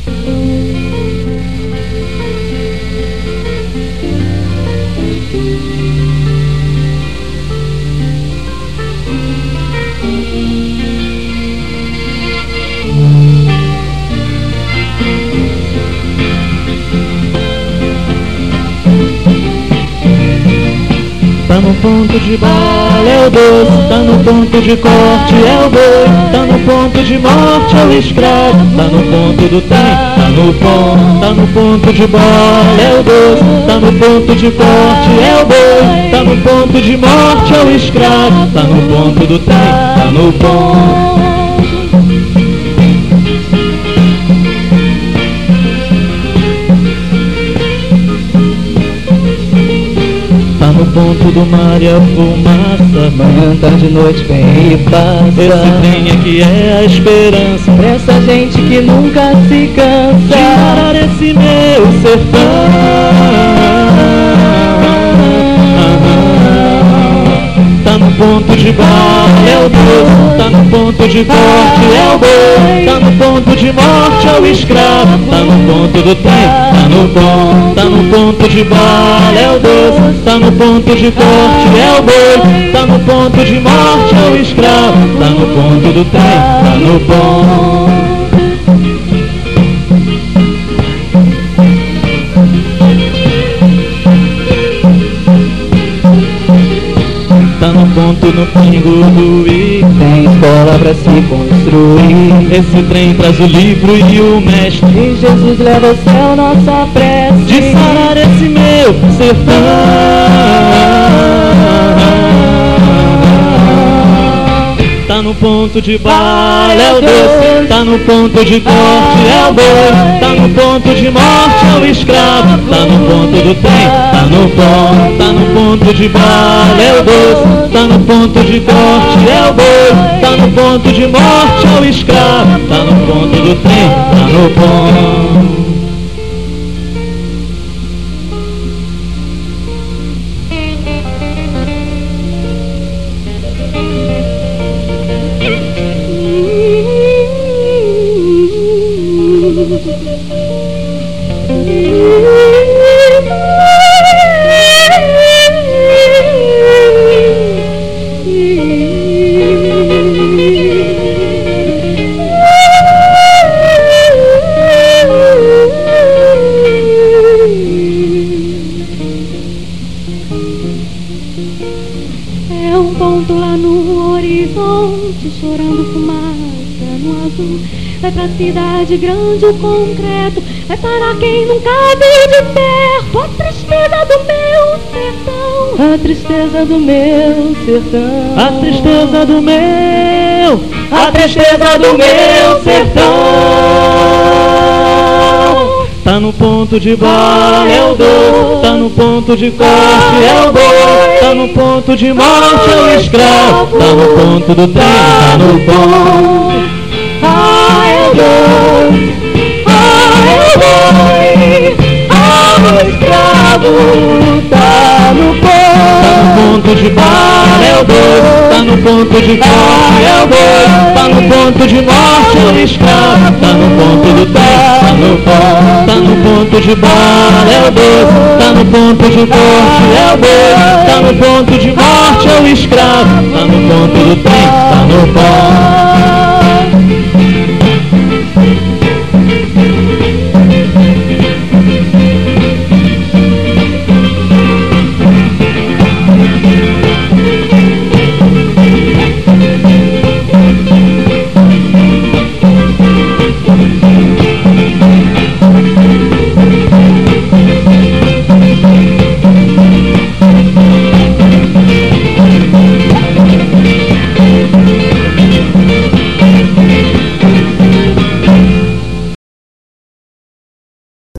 Tá no ponto de bala é o doce, tá no ponto de corte é o boi, tá no ponto de morte é o escravo, tá no ponto do trem, tá no ponto de bala é o doce, tá no ponto de corte é o boi, tá no ponto de morte é o escravo, tá no ponto do trem, tá no ponto. No ponto do mar e a fumaça, manhã, tarde, noite, vem e passa. Esse trem aqui é a esperança pra essa gente que nunca se cansa de parar esse meu sertão. Tá no ponto de bala é o doce, tá no ponto de corte é o boi, tá no ponto de morte é o escravo, tá no ponto do trem, tá no ponto de bala é o doce, tá no ponto de corte é o boi, tá no ponto de morte é o escravo, tá no ponto do trem, tá no ponto. Tá no ponto, no pingo do I, tem escola pra se construir. Esse trem traz o livro e o mestre, e Jesus leva ao céu nossa prece de sarar esse meu sertão. Tá no ponto de bala é o doce, tá no ponto de corte é o boi, tá no ponto de morte é o escravo, tá no ponto do trem, tá no ponto de bala é o doce, tá no ponto de corte é o boi, tá no ponto de morte é o escravo, tá no ponto do trem, tá no ponto. É um ponto lá no horizonte, chorando fumaça no azul. Vai pra cidade grande o concreto, vai para quem nunca viu de perto a tristeza do meu sertão. A tristeza do meu sertão. A tristeza do meu, a tristeza do meu sertão. Tá no ponto de bala é o doce, tá no ponto de corte é o boi, tá no ponto de morte é o escravo, tá no ponto do trem, tá no ponto. Ah, é o doce, ah, é o boi, ah, o escravo tá no ponto. Tá no ponto de bala é o doce, tá no ponto de corte é o boi, tá no ponto de morte é o escravo, tá no ponto do trem, tá no ponto. Tá no ponto de bala é o doce, tá no ponto de corte é o boi, tá no ponto de morte é o escravo, tá no ponto do trem, tá no ponto.